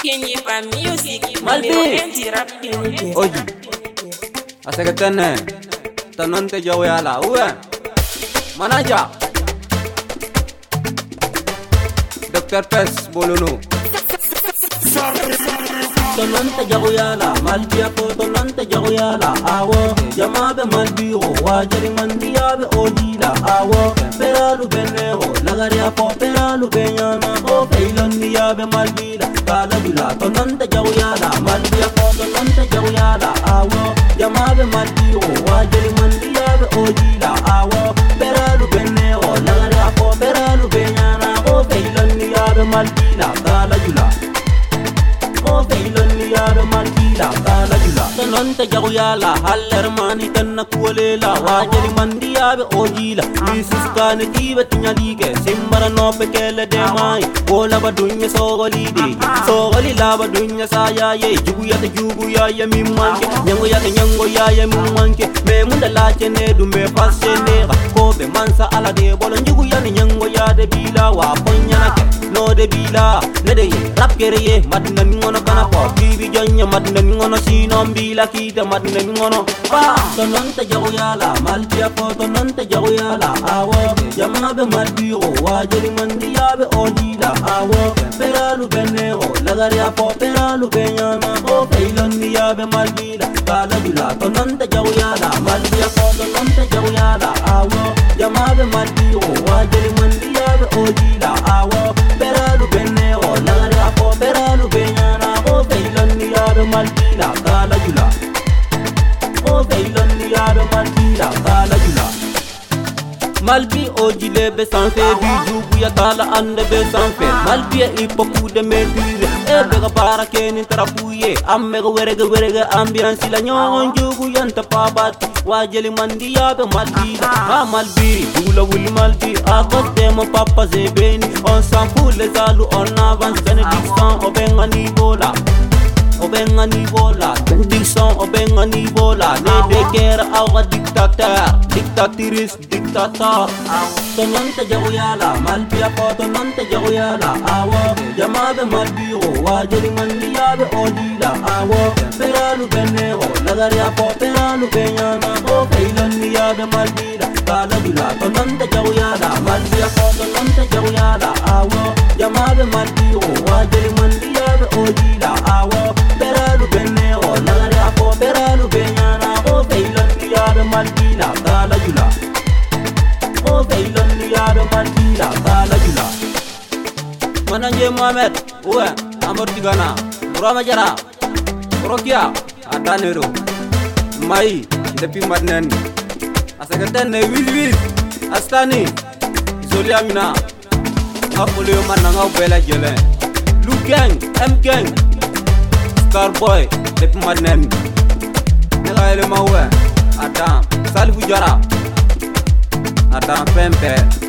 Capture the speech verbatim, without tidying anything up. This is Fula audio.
Kenny pa music. Malbi. Oji. Asake tene. Tanonte jawe ala. Uwe. Manaja. Doctor Pes Boluno. Tonante jagoyala, malbiya ko tonante jagoyala, awo. Jamabe malbiyo, wajari mandiya be ojila, awo. Peralu benero, lagaria ko peralu benyana, o feilon niya be malbila, kala bila. Tonante jagoyala, malbiya ko tonante jagoyala, awo. Jamabe malbiyo, wajari mandiya be ojila, awo. Peralu benero, lagaria ko peralu benyana, o feilon niya be malbila, kala bila. O feilon niya be malbila, kala bila. Tonante jagoyala, haller mani tanna kuolela, wajari mandiya be ojila. Isis kane tibe tinyalike, simbara no pekele demai. Bola badunya sogolide, sogoli la badunya sayaye. Juguya te juguya ya mimanke, nyango ya ke nyango ya ya mimanke. Me munda la chene du me passe nega, kobe mansa ala de bolo juguya ni nyango ya de bila wa ponya na ke. No de bila, ne de rap kereye, madna ni ngono kana po. Bibi jonya madna ni ngono sinom bila kita madna ni ngono. Pa, tonante jagoyala, malbiya ko tonante jagoyala, awo. Jamabe malbiyo, wajari mandiya be ojila, awo. Peralu benero, lagaria po peralu benyana, o feilon niya be malbila, kala bila. Tonante jagoyala, malbiya ko tonante jagoyala, awo. Jamabe malbiyo, wajari mandiya be ojila, awo. Peralu benero, lagaria po peralu benyana, o feilon niya be malbila, kala bila. O feilon niya be malbila, kala bila. Malbi ojile be sanfe bijugu ya tala ande be sanfe. Malbi e ipoku de medire e bega para kenin tarapuye. Ammega werege werege ambiance la nyon jugu yanta pabati. Wajeli mandiya be malbi ha malbi dula wuli malbi akote mo papa zebeni. On s'en fout les alu on avance benediction obenga ni bola. Obenga ni bola, benediction obenga ni bola. Ne de kera awa dictateur, dictatrice, dictateur. Tonante jagoyala, malbiya ko tonante jagoyala, awo. Jamabe malbiyo, wajari mandiya be ojila, awo. Peralu benero, lagaria ko peralu benyana, o feilon niya be malbila, kala bila. Tonante jagoyala, malbiya ko tonante jagoyala, awo. Jamabe malbiyo, wajari mandiya be ojila, awo. Peralu benero, lagaria ko peralu benyana, o feilon niya be malbila, kala bila. O feilon niya be malbila, kala bila. Mananje Mohamed, uwe, amor tigana, Roma jara, Rokia, atanero, Mai, depi madnen, asakatene wiz wiz, astani, Zolia mina, ngapole mananga bela jele, Lukeng, M Gang, Starboy, depi madnen, nela ele mawe, Adam, Salfu jara, Adam Pempe.